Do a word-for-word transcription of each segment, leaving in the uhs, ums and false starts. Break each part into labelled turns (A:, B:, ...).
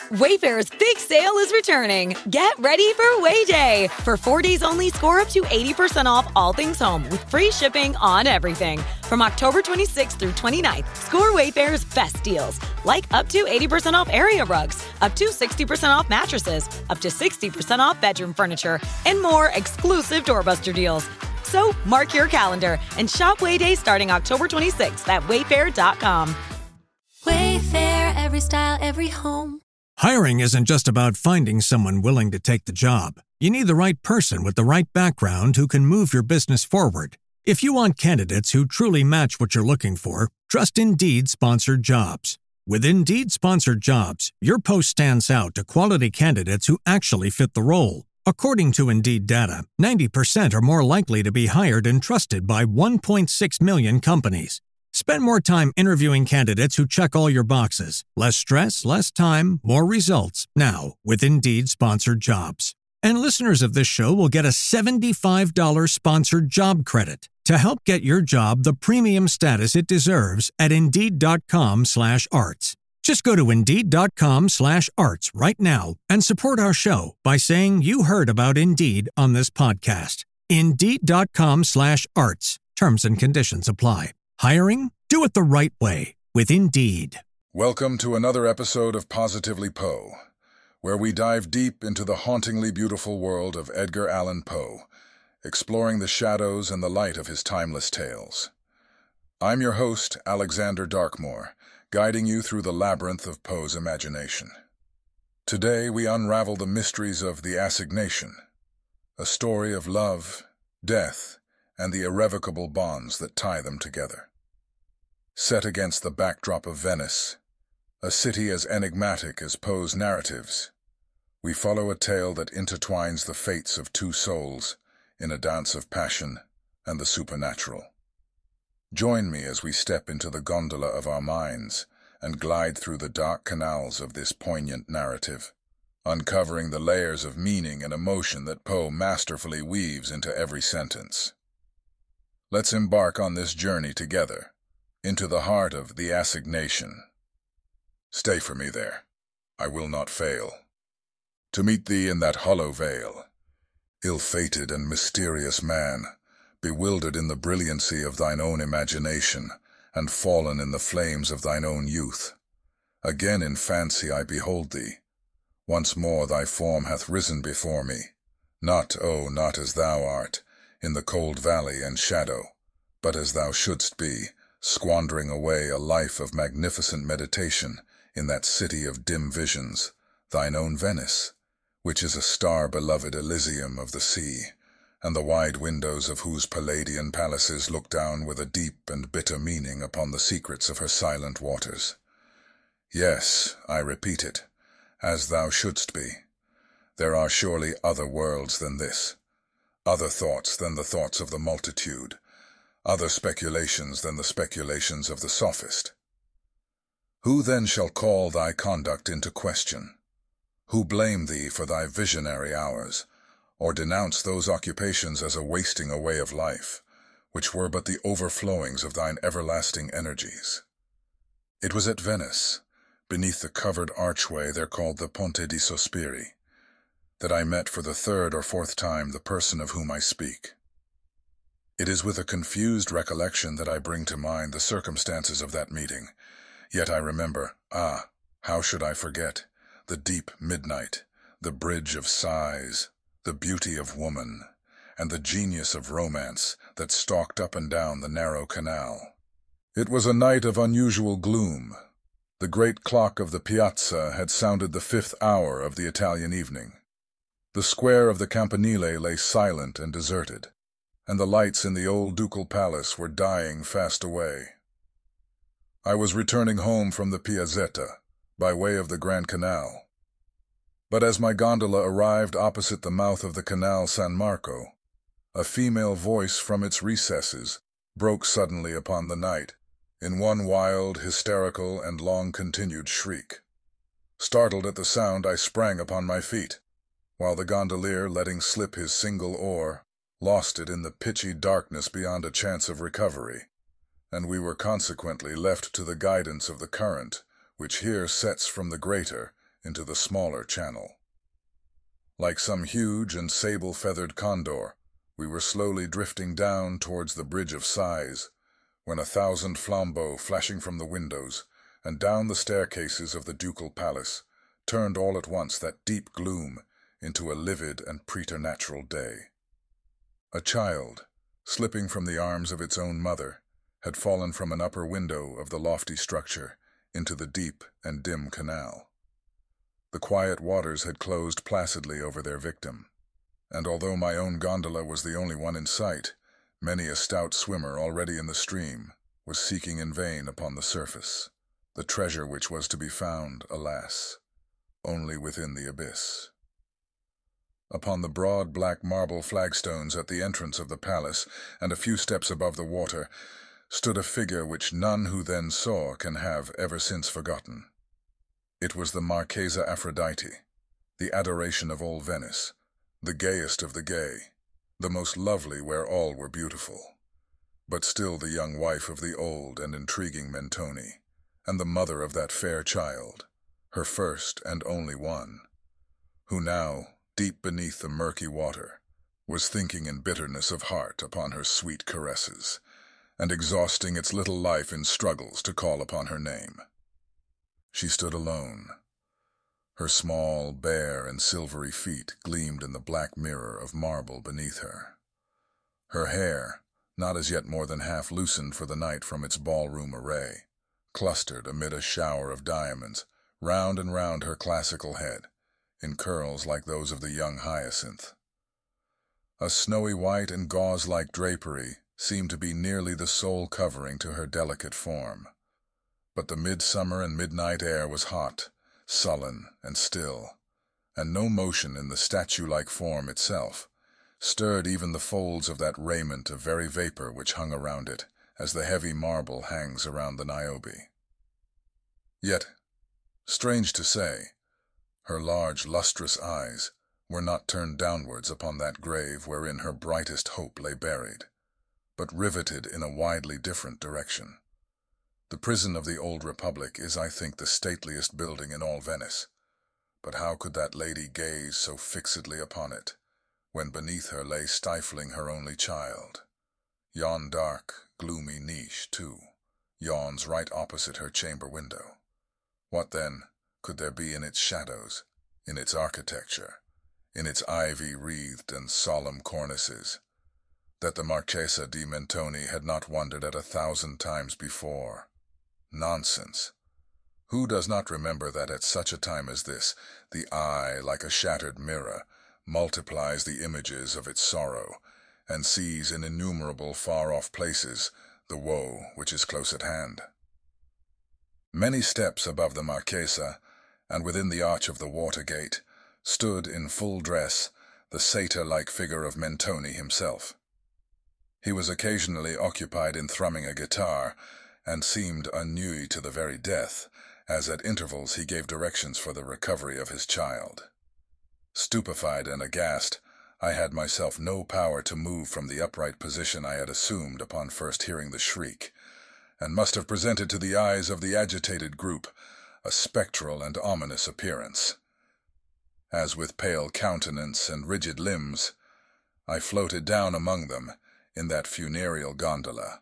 A: Wayfair's big sale is returning. Get ready for Way Day. For four days only, score up to eighty percent off all things home with free shipping on everything. From October twenty-sixth through twenty-ninth, score Wayfair's best deals, like up to eighty percent off area rugs, up to sixty percent off mattresses, up to sixty percent off bedroom furniture, and more exclusive doorbuster deals. So mark your calendar and shop Way Day starting October twenty-sixth at wayfair dot com.
B: Wayfair, every style, every home.
C: Hiring isn't just about finding someone willing to take the job. You need the right person with the right background who can move your business forward. If you want candidates who truly match what you're looking for, trust Indeed Sponsored Jobs. With Indeed Sponsored Jobs, your post stands out to quality candidates who actually fit the role. According to Indeed data, ninety percent are more likely to be hired and trusted by one point six million companies. Spend more time interviewing candidates who check all your boxes. Less stress, less time, more results. Now, with Indeed Sponsored Jobs. And listeners of this show will get a seventy-five dollars sponsored job credit to help get your job the premium status it deserves at Indeed.com slash arts. Just go to Indeed.com slash arts right now and support our show by saying you heard about Indeed on this podcast. Indeed.com slash arts. Terms and conditions apply. Hiring? Do it the right way with Indeed.
D: Welcome to another episode of Positively Poe, where we dive deep into the hauntingly beautiful world of Edgar Allan Poe, exploring the shadows and the light of his timeless tales. I'm your host, Alexander Darkmore, guiding you through the labyrinth of Poe's imagination. Today we unravel the mysteries of The Assignation, a story of love, death, and the irrevocable bonds that tie them together. Set against the backdrop of Venice, a city as enigmatic as Poe's narratives, we follow a tale that intertwines the fates of two souls in a dance of passion and the supernatural. Join me as we step into the gondola of our minds and glide through the dark canals of this poignant narrative, uncovering the layers of meaning and emotion that Poe masterfully weaves into every sentence. Let's embark on this journey together, into the heart of The Assignation. Stay for me there, I will not fail, to meet thee in that hollow vale, ill-fated and mysterious man, bewildered in the brilliancy of thine own imagination, and fallen in the flames of thine own youth. Again in fancy I behold thee, once more thy form hath risen before me, not, oh, not as thou art, in the cold valley and shadow, but as thou shouldst be, squandering away a life of magnificent meditation in that city of dim visions, thine own Venice, which is a star-beloved Elysium of the sea, and the wide windows of whose Palladian palaces look down with a deep and bitter meaning upon the secrets of her silent waters. Yes, I repeat it, as thou shouldst be. There are surely other worlds than this, other thoughts than the thoughts of the multitude, other speculations than the speculations of the sophist. Who then shall call thy conduct into question? Who blame thee for thy visionary hours, or denounce those occupations as a wasting away of life, which were but the overflowings of thine everlasting energies? It was at Venice, beneath the covered archway there called the Ponte di Sospiri, that I met for the third or fourth time the person of whom I speak. It is with a confused recollection that I bring to mind the circumstances of that meeting, yet I remember, ah, how should I forget, the deep midnight, the bridge of sighs, the beauty of woman, and the genius of romance that stalked up and down the narrow canal. It was a night of unusual gloom. The great clock of the piazza had sounded the fifth hour of the Italian evening. The square of the Campanile lay silent and deserted, and the lights in the old ducal palace were dying fast away. I was returning home from the Piazzetta, by way of the Grand Canal. But as my gondola arrived opposite the mouth of the Canal San Marco, a female voice from its recesses broke suddenly upon the night, in one wild, hysterical, and long-continued shriek. Startled at the sound, I sprang upon my feet, while the gondolier, letting slip his single oar, lost it in the pitchy darkness beyond a chance of recovery, and we were consequently left to the guidance of the current, which here sets from the greater into the smaller channel. Like some huge and sable-feathered condor, we were slowly drifting down towards the Bridge of Sighs, when a thousand flambeaux flashing from the windows and down the staircases of the ducal palace turned all at once that deep gloom into a livid and preternatural day. A child, slipping from the arms of its own mother, had fallen from an upper window of the lofty structure into the deep and dim canal. The quiet waters had closed placidly over their victim, and although my own gondola was the only one in sight, many a stout swimmer already in the stream was seeking in vain upon the surface the treasure which was to be found, alas, only within the abyss. Upon the broad black marble flagstones at the entrance of the palace, and a few steps above the water, stood a figure which none who then saw can have ever since forgotten. It was the Marchesa Aphrodite, the adoration of all Venice, the gayest of the gay, the most lovely where all were beautiful, but still the young wife of the old and intriguing Mentoni, and the mother of that fair child, her first and only one, who now, deep beneath the murky water, was thinking in bitterness of heart upon her sweet caresses, and exhausting its little life in struggles to call upon her name. She stood alone. Her small, bare, and silvery feet gleamed in the black mirror of marble beneath her. Her hair, not as yet more than half loosened for the night from its ballroom array, clustered amid a shower of diamonds, round and round her classical head, in curls like those of the young hyacinth. A snowy white and gauze-like drapery seemed to be nearly the sole covering to her delicate form. But the midsummer and midnight air was hot, sullen, and still, and no motion in the statue-like form itself stirred even the folds of that raiment of very vapor which hung around it, as the heavy marble hangs around the Niobe. Yet, strange to say, her large, lustrous eyes were not turned downwards upon that grave wherein her brightest hope lay buried, but riveted in a widely different direction. The prison of the old Republic is, I think, the stateliest building in all Venice, but how could that lady gaze so fixedly upon it, when beneath her lay stifling her only child? Yon dark, gloomy niche, too, yawns right opposite her chamber window. What, then, could there be in its shadows, in its architecture, in its ivy-wreathed and solemn cornices, that the Marchesa di Mentoni had not wondered at a thousand times before? Nonsense! Who does not remember that at such a time as this, the eye, like a shattered mirror, multiplies the images of its sorrow, and sees in innumerable far-off places the woe which is close at hand? Many steps above the Marchesa, and within the arch of the water gate, stood in full dress the satyr-like figure of Mentoni himself. He was occasionally occupied in thrumming a guitar, and seemed ennuyé to the very death, as at intervals he gave directions for the recovery of his child. Stupefied and aghast, I had myself no power to move from the upright position I had assumed upon first hearing the shriek, and must have presented to the eyes of the agitated group a spectral and ominous appearance. As with pale countenance and rigid limbs, I floated down among them in that funereal gondola.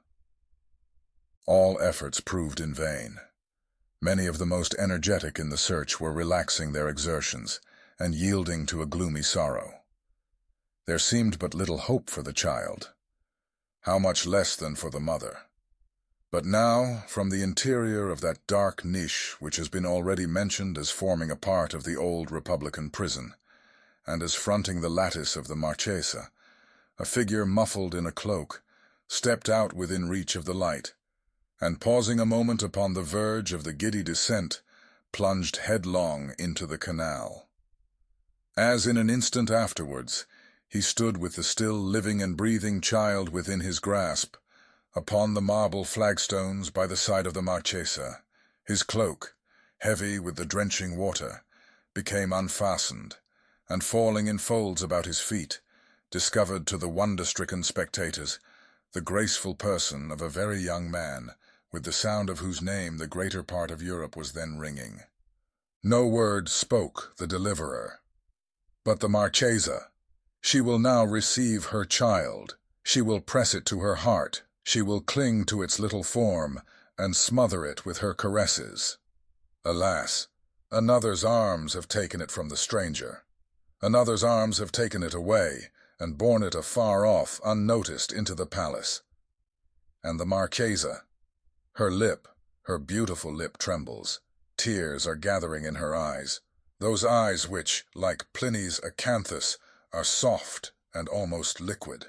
D: All efforts proved in vain. Many of the most energetic in the search were relaxing their exertions and yielding to a gloomy sorrow. There seemed but little hope for the child. How much less than for the mother? But now, from the interior of that dark niche which has been already mentioned as forming a part of the old Republican prison, and as fronting the lattice of the Marchesa, a figure muffled in a cloak stepped out within reach of the light, and pausing a moment upon the verge of the giddy descent, plunged headlong into the canal. As in an instant afterwards, he stood with the still living and breathing child within his grasp, upon the marble flagstones by the side of the Marchesa, his cloak, heavy with the drenching water, became unfastened, and falling in folds about his feet, discovered to the wonder-stricken spectators the graceful person of a very young man, with the sound of whose name the greater part of Europe was then ringing. No word spoke the deliverer. But the Marchesa, she will now receive her child. She will press it to her heart. She will cling to its little form and smother it with her caresses. Alas, another's arms have taken it from the stranger. Another's arms have taken it away and borne it afar off, unnoticed, into the palace. And the Marchesa, her lip, her beautiful lip trembles. Tears are gathering in her eyes, those eyes which, like Pliny's acanthus, are soft and almost liquid.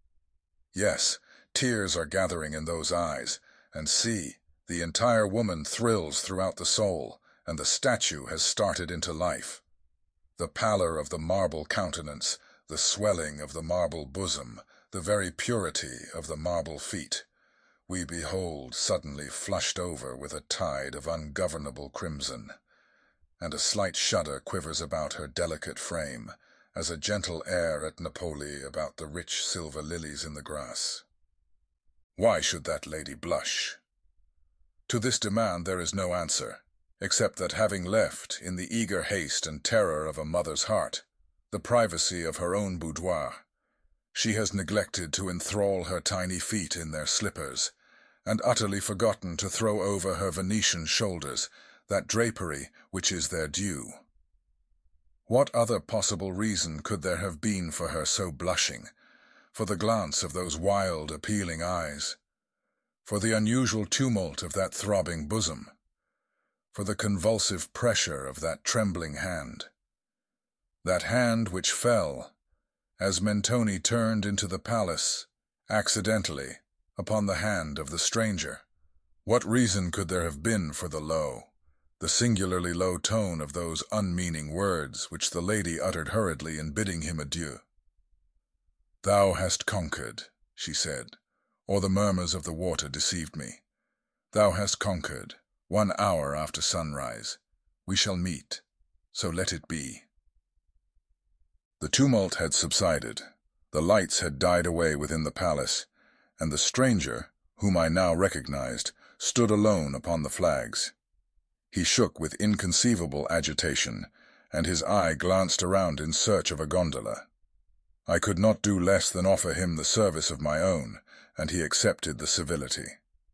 D: Yes, tears are gathering in those eyes, and see, the entire woman thrills throughout the soul, and the statue has started into life. The pallor of the marble countenance, the swelling of the marble bosom, the very purity of the marble feet, we behold suddenly flushed over with a tide of ungovernable crimson, and a slight shudder quivers about her delicate frame, as a gentle air at Napoli about the rich silver lilies in the grass. Why should that lady blush? To this demand there is no answer, except that having left, in the eager haste and terror of a mother's heart, the privacy of her own boudoir, she has neglected to enthrall her tiny feet in their slippers, and utterly forgotten to throw over her Venetian shoulders that drapery which is their due. What other possible reason could there have been for her so blushing, for the glance of those wild, appealing eyes, for the unusual tumult of that throbbing bosom, for the convulsive pressure of that trembling hand, that hand which fell, as Mentoni turned into the palace, accidentally, upon the hand of the stranger? What reason could there have been for the low, the singularly low tone of those unmeaning words which the lady uttered hurriedly in bidding him adieu? "Thou hast conquered," she said, "or the murmurs of the water deceived me. Thou hast conquered, one hour after sunrise. We shall meet, so let it be." The tumult had subsided, the lights had died away within the palace, and the stranger, whom I now recognized, stood alone upon the flags. He shook with inconceivable agitation, and his eye glanced around in search of a gondola. I could not do less than offer him the service of my own, and he accepted the civility.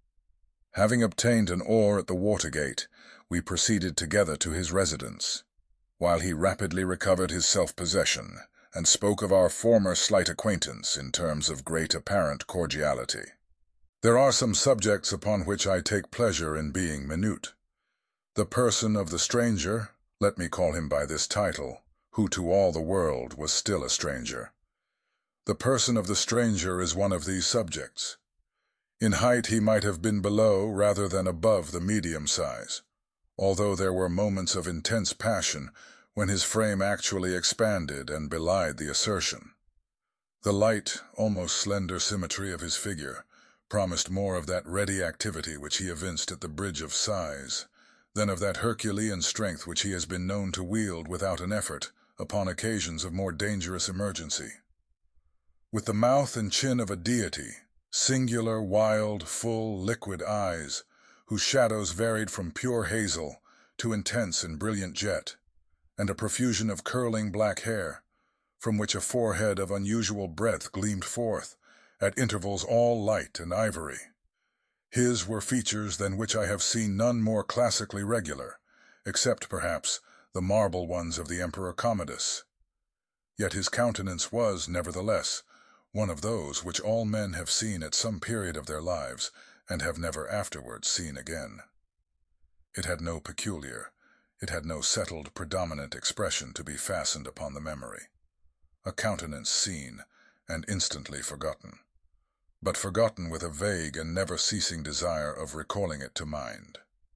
D: Having obtained an oar at the water-gate, we proceeded together to his residence, while he rapidly recovered his self-possession, and spoke of our former slight acquaintance in terms of great apparent cordiality. There are some subjects upon which I take pleasure in being minute. The person of the stranger, let me call him by this title, who to all the world was still a stranger. The person of the stranger is one of these subjects. In height he might have been below rather than above the medium size, although there were moments of intense passion when his frame actually expanded and belied the assertion. The light, almost slender symmetry of his figure promised more of that ready activity which he evinced at the Bridge of Sighs than of that Herculean strength which he has been known to wield without an effort upon occasions of more dangerous emergency. With the mouth and chin of a deity, singular, wild, full, liquid eyes, whose shadows varied from pure hazel to intense and brilliant jet, and a profusion of curling black hair, from which a forehead of unusual breadth gleamed forth, at intervals all light and ivory. His were features than which I have seen none more classically regular, except, perhaps, the marble ones of the Emperor Commodus. Yet his countenance was, nevertheless, one of those which all men have seen at some period of their lives, and have never afterwards seen again. It had no peculiar, it had no settled, predominant expression to be fastened upon the memory. A countenance seen, and instantly forgotten, but forgotten with a vague and never-ceasing desire of recalling it to mind.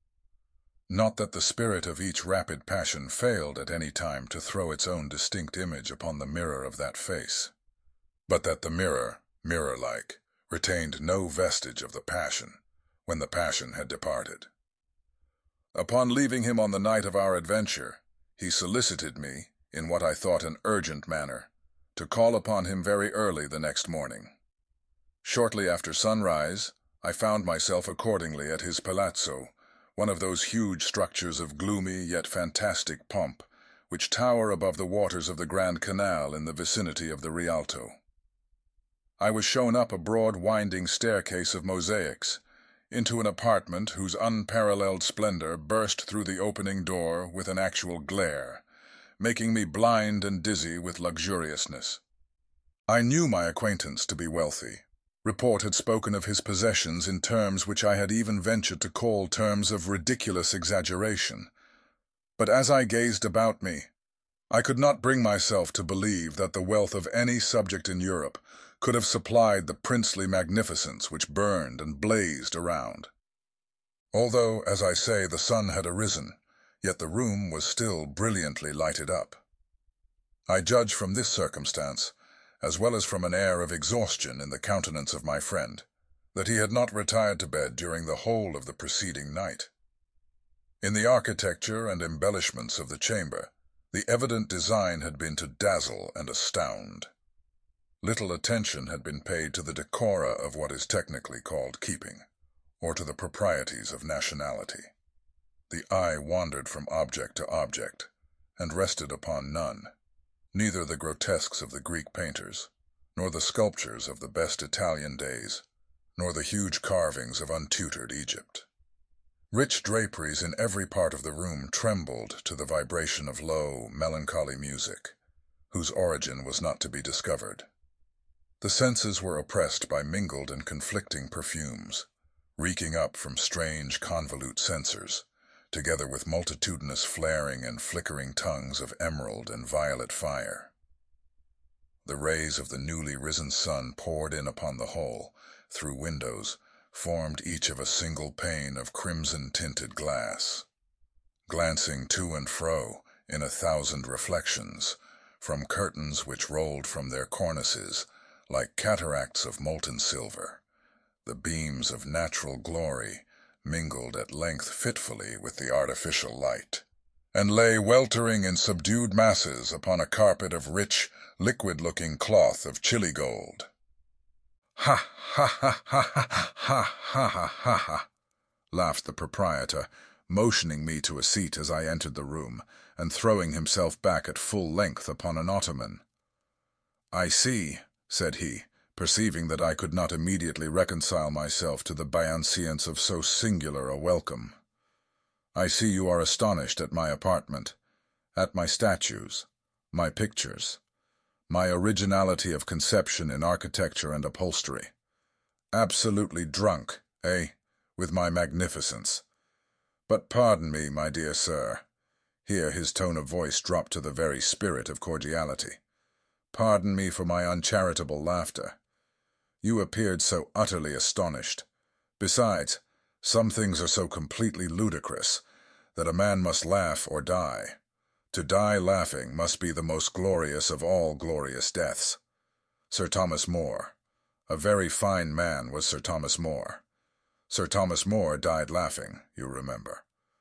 D: Not that the spirit of each rapid passion failed at any time to throw its own distinct image upon the mirror of that face, but that the mirror, mirror-like, retained no vestige of the passion, when the passion had departed. Upon leaving him on the night of our adventure, he solicited me, in what I thought an urgent manner, to call upon him very early the next morning. Shortly after sunrise, I found myself accordingly at his palazzo, one of those huge structures of gloomy yet fantastic pomp, which tower above the waters of the Grand Canal in the vicinity of the Rialto. I was shown up a broad winding staircase of mosaics, into an apartment whose unparalleled splendor burst through the opening door with an actual glare, making me blind and dizzy with luxuriousness. I knew my acquaintance to be wealthy. Report had spoken of his possessions in terms which I had even ventured to call terms of ridiculous exaggeration. But as I gazed about me, I could not bring myself to believe that the wealth of any subject in Europe could have supplied the princely magnificence which burned and blazed around. Although, as I say, the sun had arisen, yet the room was still brilliantly lighted up. I judge from this circumstance, as well as from an air of exhaustion in the countenance of my friend, that he had not retired to bed during the whole of the preceding night. In the architecture and embellishments of the chamber, the evident design had been to dazzle and astound. Little attention had been paid to the decora of what is technically called keeping, or to the proprieties of nationality. The eye wandered from object to object, and rested upon none, neither the grotesques of the Greek painters, nor the sculptures of the best Italian days, nor the huge carvings of untutored Egypt. Rich draperies in every part of the room trembled to the vibration of low, melancholy music, whose origin was not to be discovered. The senses were oppressed by mingled and conflicting perfumes, reeking up from strange convolute censers, together with multitudinous flaring and flickering tongues of emerald and violet fire. The rays of the newly risen sun poured in upon the whole, through windows, formed each of a single pane of crimson-tinted glass, glancing to and fro in a thousand reflections, from curtains which rolled from their cornices like cataracts of molten silver. The beams of natural glory mingled at length fitfully with the artificial light, and lay weltering in subdued masses upon a carpet of rich, liquid-looking cloth of chili gold. "Ha, ha, ha, ha, ha, ha, ha, ha, ha, ha," laughed the proprietor, motioning me to a seat as I entered the room, and throwing himself back at full length upon an ottoman. "I see," said he, perceiving that I could not immediately reconcile myself to the bienseance of so singular a welcome. "I see you are astonished at my apartment, at my statues, my pictures, my originality of conception in architecture and upholstery. Absolutely drunk, eh, with my magnificence. But pardon me, my dear sir," here his tone of voice dropped to the very spirit of cordiality, "pardon me for my uncharitable laughter. You appeared so utterly astonished. Besides, some things are so completely ludicrous that a man must laugh or die. To die laughing must be the most glorious of all glorious deaths. Sir Thomas More. A very fine man was Sir Thomas More. Sir Thomas More died laughing, you remember.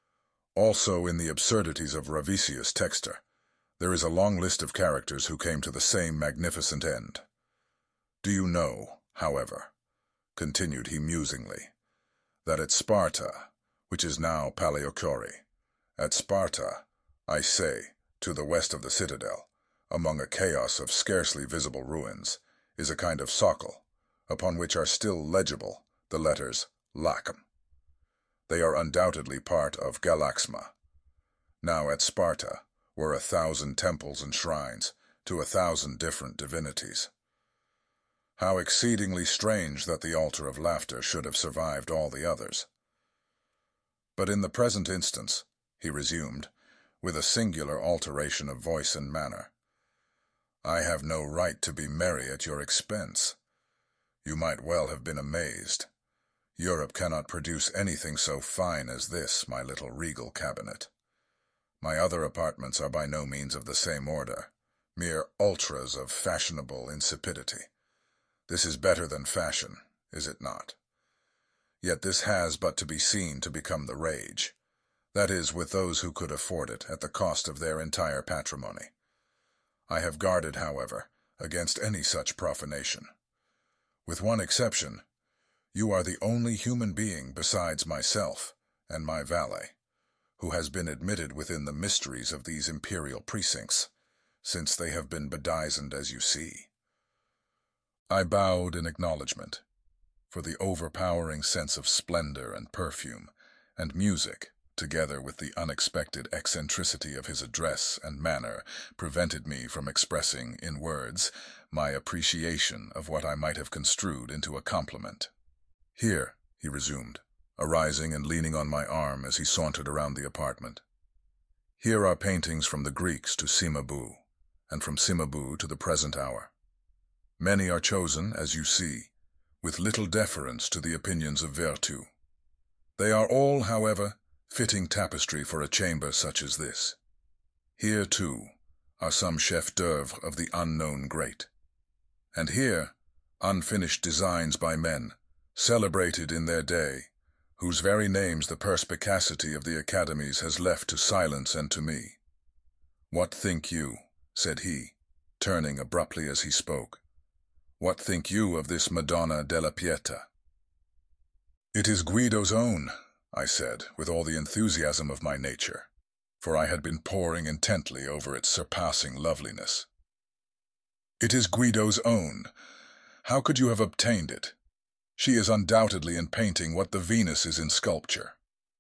D: Also in the absurdities of Ravisius Textor, there is a long list of characters who came to the same magnificent end. Do you know, however," continued he musingly, "that at Sparta, which is now Palæochori, at Sparta, I say, to the west of the citadel, among a chaos of scarcely visible ruins, is a kind of socle, upon which are still legible the letters Lachem. They are undoubtedly part of Galaxma. Now at Sparta were a thousand temples and shrines to a thousand different divinities. How exceedingly strange that the altar of laughter should have survived all the others. But in the present instance," he resumed, with a singular alteration of voice and manner, "I have no right to be merry at your expense. You might well have been amazed. Europe cannot produce anything so fine as this, my little regal cabinet. My other apartments are by no means of the same order, mere ultras of fashionable insipidity. This is better than fashion, is it not? Yet this has but to be seen to become the rage. That is, with those who could afford it at the cost of their entire patrimony. I have guarded, however, against any such profanation. With one exception, you are the only human being besides myself and my valet, who has been admitted within the mysteries of these imperial precincts, since they have been bedizened as you see. I bowed in acknowledgment, for the overpowering sense of splendor and perfume and music, together with the unexpected eccentricity of his address and manner, prevented me from expressing, in words, my appreciation of what I might have construed into a compliment. "Here," he resumed, arising and leaning on my arm as he sauntered around the apartment. "Here are paintings from the Greeks to Cimabue, and from Cimabue to the present hour. Many are chosen, as you see, with little deference to the opinions of Vertue. They are all, however, fitting tapestry for a chamber such as this. Here, too, are some chefs-d'œuvre of the unknown great. And here, unfinished designs by men, celebrated in their day, whose very names the perspicacity of the academies has left to silence and to me. What think you?" said he, turning abruptly as he spoke. "What think you of this Madonna della Pietà?" "It is Guido's own," I said, with all the enthusiasm of my nature, for I had been poring intently over its surpassing loveliness. "It is Guido's own. How could you have obtained it? She is undoubtedly in painting what the Venus is in sculpture."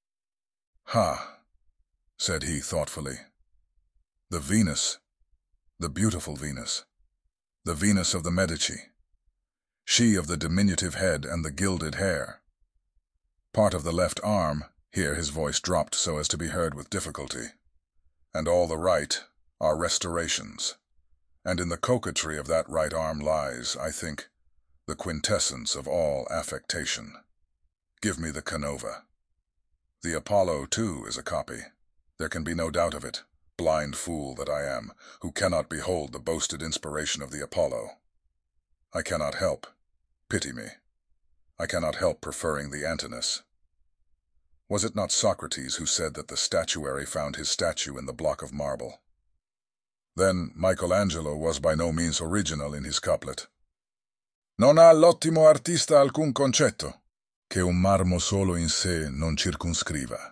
D: "Ha," said he thoughtfully. "The Venus, the beautiful Venus, the Venus of the Medici, she of the diminutive head and the gilded hair. Part of the left arm," here his voice dropped so as to be heard with difficulty, "and all the right are restorations, and in the coquetry of that right arm lies, I think, the quintessence of all affectation. Give me the Canova. The Apollo, too, is a copy. There can be no doubt of it, blind fool that I am, who cannot behold the boasted inspiration of the Apollo. I cannot help, pity me, I cannot help preferring the Antinous. Was it not Socrates who said that the statuary found his statue in the block of marble? Then Michelangelo was by no means original in his couplet. Non ha l'ottimo artista alcun concetto, che un marmo solo in sé non circunscriva.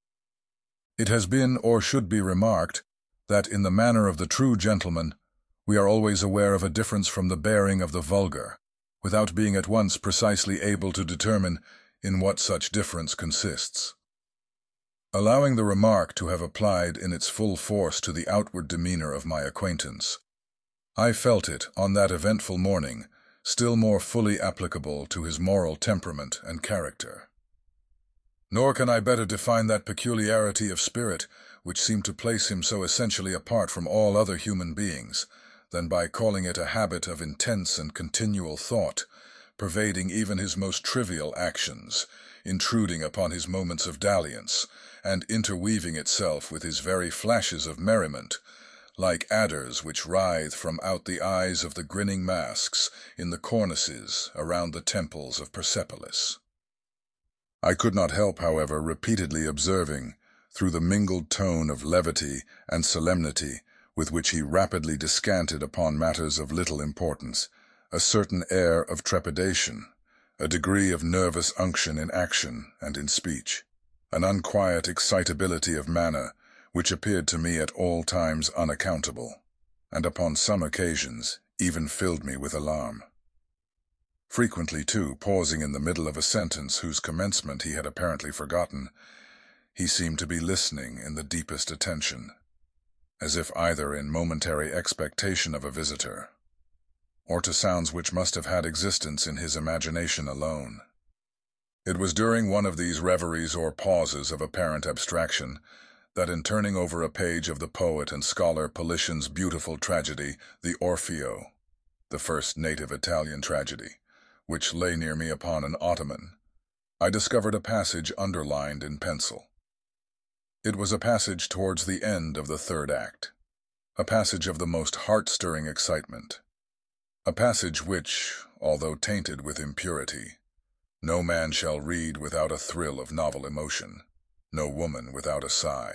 D: It has been, or should be remarked, that in the manner of the true gentleman, we are always aware of a difference from the bearing of the vulgar, without being at once precisely able to determine in what such difference consists. Allowing the remark to have applied in its full force to the outward demeanor of my acquaintance, I felt it, on that eventful morning, still more fully applicable to his moral temperament and character. Nor can I better define that peculiarity of spirit which seemed to place him so essentially apart from all other human beings, than by calling it a habit of intense and continual thought, pervading even his most trivial actions, intruding upon his moments of dalliance, and interweaving itself with his very flashes of merriment, like adders which writhe from out the eyes of the grinning masks in the cornices around the temples of Persepolis. I could not help, however, repeatedly observing, through the mingled tone of levity and solemnity with which he rapidly descanted upon matters of little importance, a certain air of trepidation, a degree of nervous unction in action and in speech, an unquiet excitability of manner which appeared to me at all times unaccountable, and upon some occasions even filled me with alarm. Frequently, too, pausing in the middle of a sentence whose commencement he had apparently forgotten, he seemed to be listening in the deepest attention, as if either in momentary expectation of a visitor, or to sounds which must have had existence in his imagination alone. It was during one of these reveries or pauses of apparent abstraction that, in turning over a page of the poet and scholar Politian's beautiful tragedy, the Orfeo, the first native Italian tragedy, which lay near me upon an ottoman, I discovered a passage underlined in pencil. It was a passage towards the end of the third act, a passage of the most heart-stirring excitement, a passage which, although tainted with impurity, no man shall read without a thrill of novel emotion, no woman without a sigh.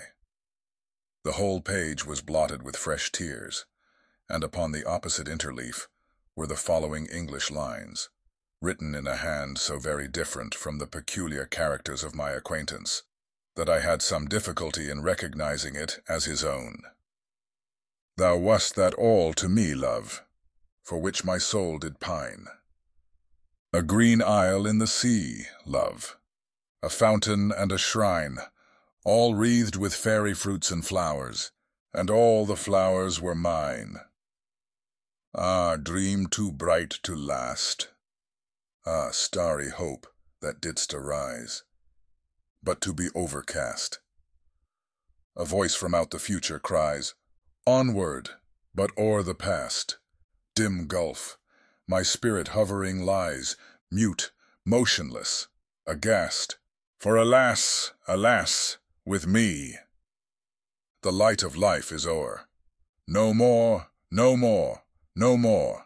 D: The whole page was blotted with fresh tears, and upon the opposite interleaf were the following English lines, written in a hand so very different from the peculiar characters of my acquaintance, that I had some difficulty in recognizing it as his own. Thou wast that all to me, love, for which my soul did pine. A green isle in the sea, love, a fountain and a shrine, all wreathed with fairy fruits and flowers, and all the flowers were mine. Ah, dream too bright to last! Ah, starry hope that didst arise, but to be overcast. A voice from out the future cries, onward, but o'er the past. Dim gulf, my spirit hovering lies, mute, motionless, aghast. For alas, alas, with me, the light of life is o'er. No more, no more, no more.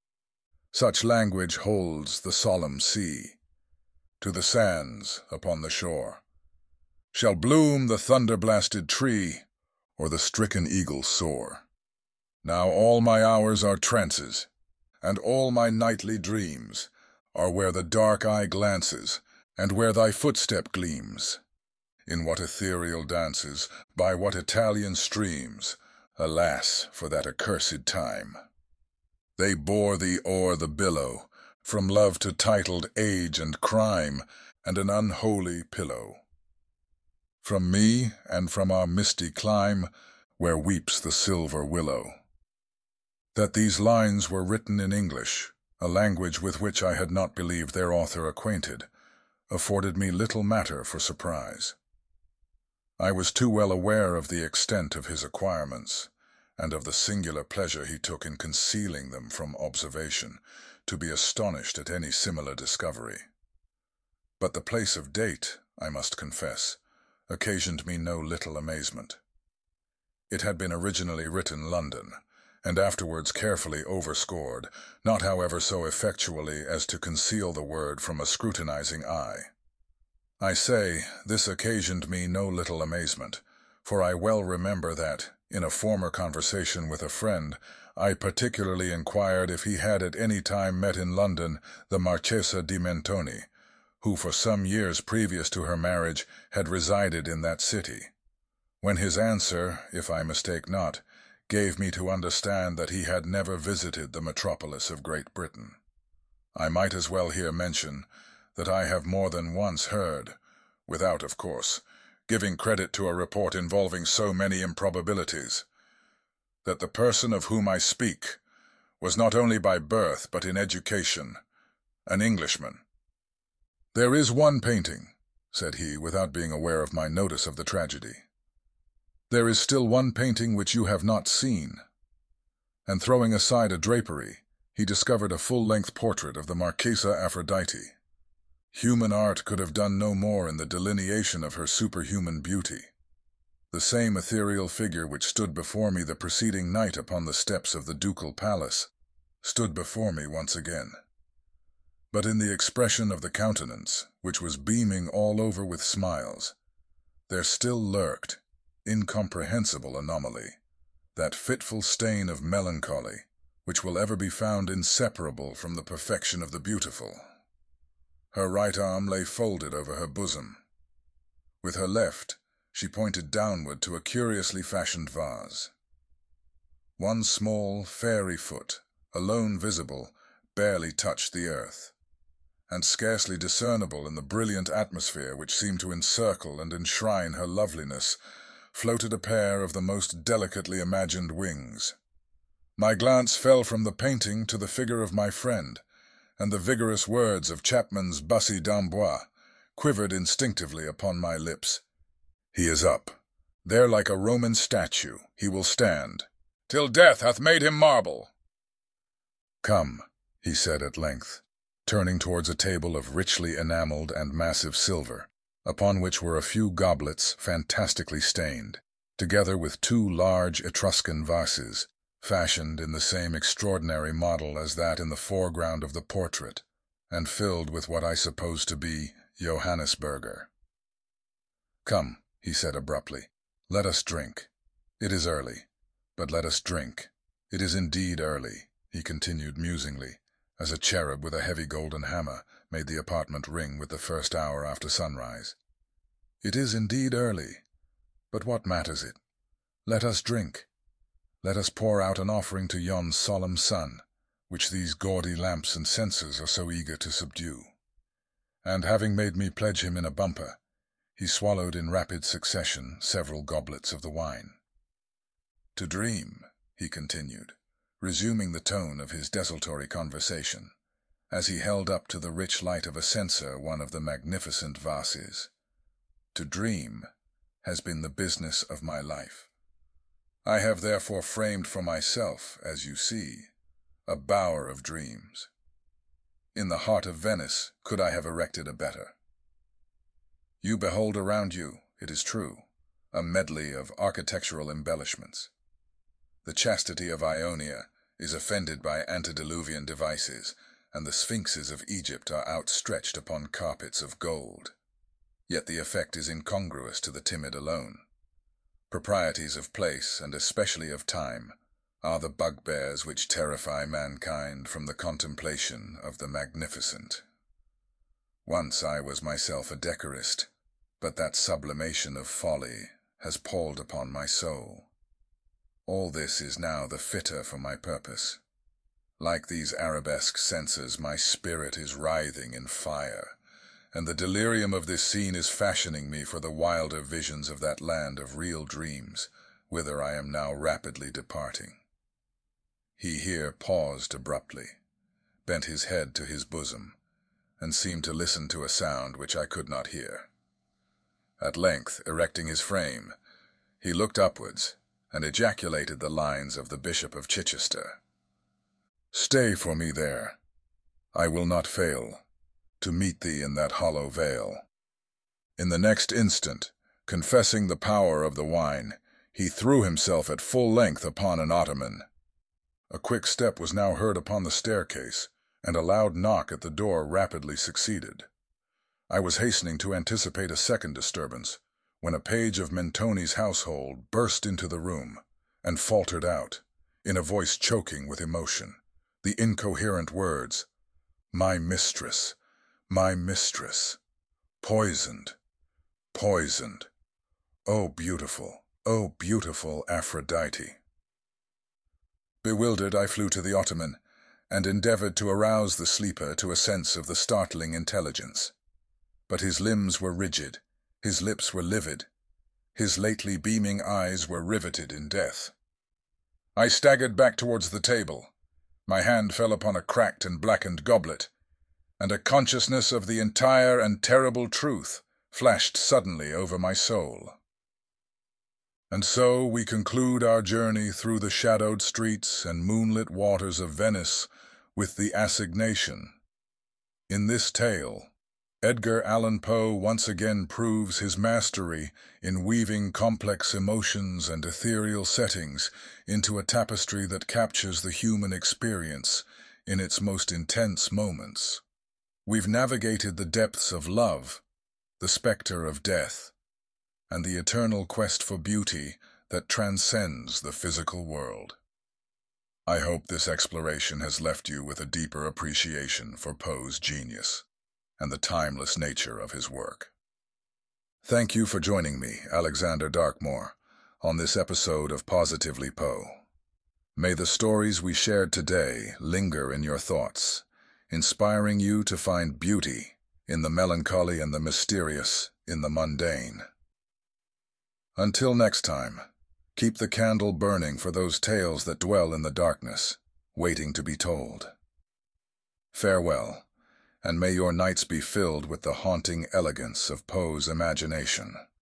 D: Such language holds the solemn sea. To the sands upon the shore shall bloom the thunder-blasted tree, or the stricken eagle soar. Now all my hours are trances, and all my nightly dreams are where the dark eye glances, and where thy footstep gleams. In what ethereal dances, by what Italian streams, alas for that accursed time! They bore thee o'er the billow, from love to titled age and crime, and an unholy pillow. From me and from our misty clime, where weeps the silver willow. That these lines were written in English, a language with which I had not believed their author acquainted, afforded me little matter for surprise. I was too well aware of the extent of his acquirements, and of the singular pleasure he took in concealing them from observation, to be astonished at any similar discovery. But the place of date, I must confess, occasioned me no little amazement. It had been originally written London, and afterwards carefully overscored, not however so effectually as to conceal the word from a scrutinizing eye. I say, this occasioned me no little amazement, for I well remember that, in a former conversation with a friend, I particularly inquired if he had at any time met in London the Marchesa di Mentoni, who for some years previous to her marriage had resided in that city, when his answer, if I mistake not, gave me to understand that he had never visited the metropolis of Great Britain. I might as well here mention that I have more than once heard, without, of course, giving credit to a report involving so many improbabilities, that the person of whom I speak was not only by birth but in education an Englishman. "There is one painting," said he, without being aware of my notice of the tragedy. "There is still one painting which you have not seen." And throwing aside a drapery, he discovered a full-length portrait of the Marchesa Aphrodite. Human art could have done no more in the delineation of her superhuman beauty. The same ethereal figure which stood before me the preceding night upon the steps of the ducal palace stood before me once again. But in the expression of the countenance, which was beaming all over with smiles, there still lurked, incomprehensible anomaly, that fitful stain of melancholy, which will ever be found inseparable from the perfection of the beautiful. Her right arm lay folded over her bosom. With her left, she pointed downward to a curiously fashioned vase. One small, fairy foot, alone visible, barely touched the earth, and scarcely discernible in the brilliant atmosphere which seemed to encircle and enshrine her loveliness, floated a pair of the most delicately imagined wings. My glance fell from the painting to the figure of my friend, and the vigorous words of Chapman's Bussy d'Amboise quivered instinctively upon my lips. "He is up. There like a Roman statue he will stand, till death hath made him marble." "Come," he said at length, turning towards a table of richly enameled and massive silver, upon which were a few goblets fantastically stained, together with two large Etruscan vases, fashioned in the same extraordinary model as that in the foreground of the portrait, and filled with what I suppose to be Johannisberger. "Come," he said abruptly, "let us drink. It is early, but let us drink. It is indeed early," he continued musingly, as a cherub with a heavy golden hammer made the apartment ring with the first hour after sunrise. It is indeed early, but what matters it? Let us drink. Let us pour out an offering to yon solemn sun, which these gaudy lamps and censers are so eager to subdue. And having made me pledge him in a bumper, he swallowed in rapid succession several goblets of the wine. To dream, he continued, resuming the tone of his desultory conversation, as he held up to the rich light of a censer one of the magnificent vases. To dream has been the business of my life. I have therefore framed for myself, as you see, a bower of dreams. In the heart of Venice could I have erected a better. You behold around you, it is true, a medley of architectural embellishments. The chastity of Ionia is offended by antediluvian devices, and the sphinxes of Egypt are outstretched upon carpets of gold. Yet the effect is incongruous to the timid alone. Proprieties of place, and especially of time, are the bugbears which terrify mankind from the contemplation of the magnificent. Once I was myself a decorist, but that sublimation of folly has palled upon my soul. All this is now the fitter for my purpose. Like these arabesque censers, my spirit is writhing in fire, and the delirium of this scene is fashioning me for the wilder visions of that land of real dreams, whither I am now rapidly departing. He here paused abruptly, bent his head to his bosom, and seemed to listen to a sound which I could not hear. At length, erecting his frame, he looked upwards, and ejaculated the lines of the Bishop of Chichester. "Stay for me there. I will not fail to meet thee in that hollow vale." In the next instant, confessing the power of the wine, he threw himself at full length upon an ottoman. A quick step was now heard upon the staircase, and a loud knock at the door rapidly succeeded. I was hastening to anticipate a second disturbance, when a page of Mentoni's household burst into the room, and faltered out, in a voice choking with emotion, the incoherent words, "My mistress, my mistress, poisoned, poisoned, oh beautiful, oh beautiful Aphrodite." Bewildered, I flew to the ottoman, and endeavored to arouse the sleeper to a sense of the startling intelligence. But his limbs were rigid, his lips were livid, his lately beaming eyes were riveted in death. I staggered back towards the table. My hand fell upon a cracked and blackened goblet, and a consciousness of the entire and terrible truth flashed suddenly over my soul. And so we conclude our journey through the shadowed streets and moonlit waters of Venice with the assignation. In this tale, Edgar Allan Poe once again proves his mastery in weaving complex emotions and ethereal settings into a tapestry that captures the human experience in its most intense moments. We've navigated the depths of love, the specter of death, and the eternal quest for beauty that transcends the physical world. I hope this exploration has left you with a deeper appreciation for Poe's genius and the timeless nature of his work. Thank you for joining me, Alexander Darkmore, on this episode of Positively Poe. May the stories we shared today linger in your thoughts, inspiring you to find beauty in the melancholy and the mysterious in the mundane. Until next time, keep the candle burning for those tales that dwell in the darkness, waiting to be told. Farewell, and may your nights be filled with the haunting elegance of Poe's imagination.